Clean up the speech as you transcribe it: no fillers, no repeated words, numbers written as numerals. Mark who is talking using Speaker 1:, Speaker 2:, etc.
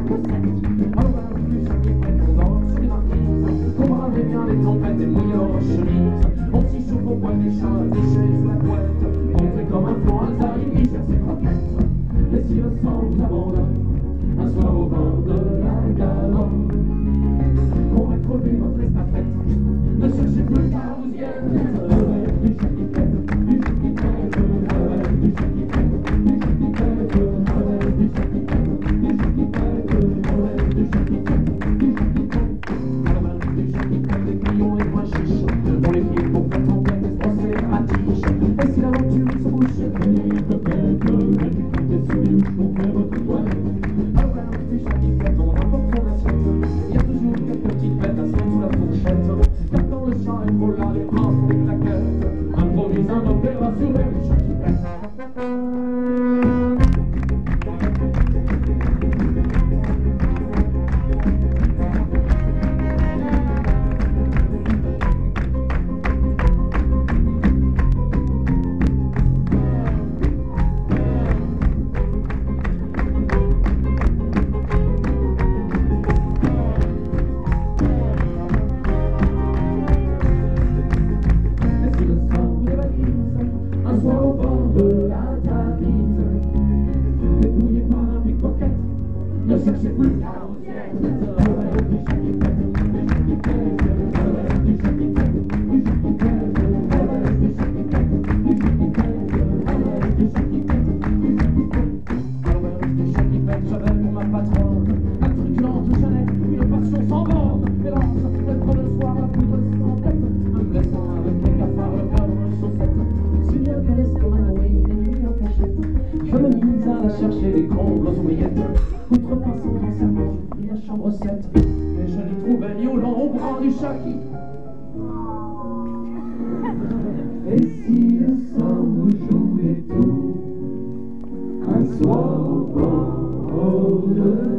Speaker 1: Alors ben, plus chaque fête, on danse sur les marquises, qu'on bravait bien les tempêtes et mouillait leurs chemises. On s'y chauffe au poil des chats, déchets sous la couette. On fait comme un flanc, un tarif, il cherche ses croquettes. Mais si le sang vous abandonne, un soir au bord de la Garonne, pour crever votre estafette, ne cherchez plus car vous y êtes. Le rêve du chat qui pète, du chat qui pète, le rêve du chat qui pète, du chat qui pète, le rêve du chat qui pète, du chat qui pète, le rêve du chat qui pète, du chat qui pète. Alors ben, du chat qui pète, des grillons et pois chiches, on les file pour faire tempête et se brosser à tige. Et si l'aventure se bouche, les coquettes, le rêve du chat est sur les louches pour faire votre toilette. Alors ben, du chat qui pète, on rapporte son assiette, il y a toujours quelques petites bêtes à se mettre sous la fourchette. Car quand le chat est trop là, les bras font des claquettes, improvise un opéra sur le chat qui pète. Un soir au bord de la Tamise, dépouillé par un pickpocket, ne cherchez plus car vous y êtes. Le rêve du chat qui pète, du chat qui pète, le rêve du chat qui pète, du chat qui pète, le rêve du chat qui pète, du chat qui pète, le rêve du chat qui pète, du chat qui pète. Le rêve du chat qui pète, j'avais pour ma patronne un truc lent où j'allais, une passion sans borne. Hélas, elle prend le soir la poudre sans tête, me blessant avec les cafards, le cœur dans les chaussettes. Que l'estomac nourri les nuits en cachette, je me mise à la chercher des combles aux oubliettes. Outrepassant dans sa porte, il y a chambre 7, et je n'y trouvais ni au long au bras du chat qui.
Speaker 2: Et si le sang vous jouait tout, un soir au bord de